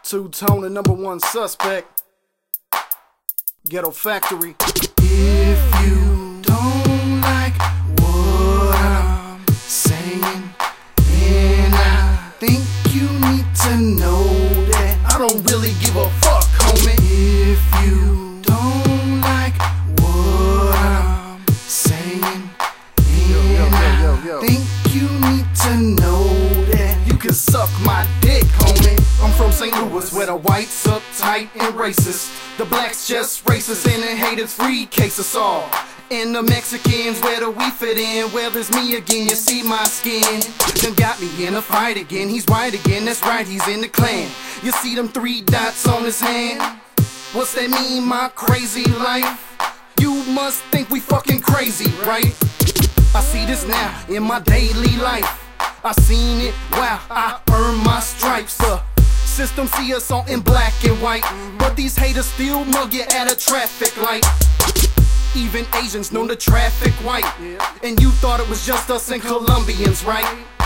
Two-Tone, the #1 suspect. Ghetto Factory. If you don't like what I'm saying, then I think you need to know that I don't really give a fuck, homie. If you don't like what I'm saying, then I think you need to know that you can suck my dick, homie. I'm from St. Louis, where the whites uptight and racist, the blacks just racist, and the haters free case us all. And the Mexicans, where do we fit in? Well, it's me again, you see my skin. Them got me in a fight again, he's right again, that's right, he's in the clan. You see them 3 dots on his hand? What's that mean, my crazy life? You must think we fucking crazy, right? I see this now in my daily life. I seen it, wow, I earned my stripes. The system see us all in black and white, but these haters still mug you at a traffic light. Even Asians know the traffic white, and you thought it was just us and Colombians, right?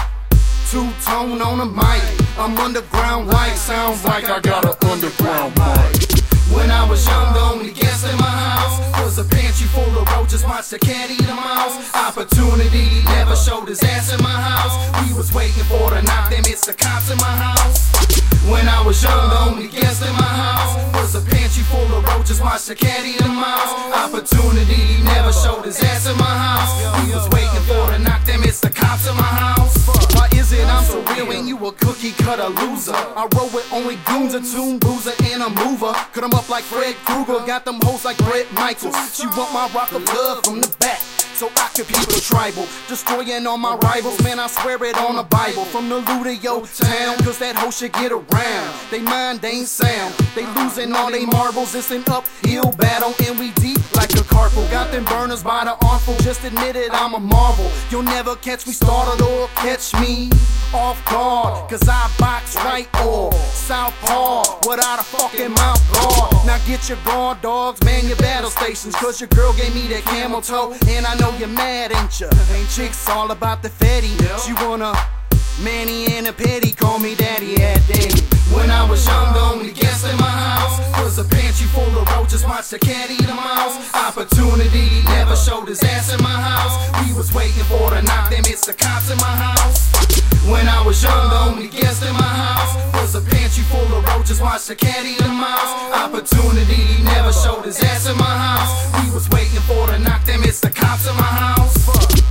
Two-Tone on the mic, I'm underground like, sounds like I got an underground mic. When I was young, the only guest in my house was a pantry full of roaches, watched the cat eat a mouse. Opportunity never showed his ass in my house. We was waiting for the knock, them it's the cops in my house. When I was young, the only guest in my house was a pantry full of roaches, watched the cat eat a mouse. Opportunity never showed his ass in my house. We was waiting for the knock, them it's the cops in my house. Why is it I'm so real and you a cookie cutter loser? I roll with only goons, a tune boozer, and a mover. Cut 'em up like Fred Krueger, got them hoes like Bret Michaels. She want my rock of love from the back, so I could keep it tribal, destroying all my rivals. Man, I swear it on the Bible. From the loot of your town, cause that hoe should get around. They mind, they ain't sound, they losing all they marbles. It's an uphill battle, and we deep like a carpool. Got them burners by the armful, just admit it, I'm a marvel. You'll never catch me started or catch me off guard, cause I box right or southpaw without a fucking mouth guard. Now get your guard dogs, man your battle stations, cause your girl gave me that camel toe, and I know you're mad, ain't ya? Ain't chicks all about the fetty? She want a Manny and a petty, call me daddy at daddy. When I was young, the only guest in my house was a pantry full of roaches, watched the cat eat a mouse. Opportunity never showed his ass in my house. We was waiting for the knock, them it's the cops in my house. When I was young, the only guest in my house was a pantry full of roaches, watched the cat eat a mouse. Opportunity never showed his ass in my house. We was waiting for the knock, them it's the cops in my house.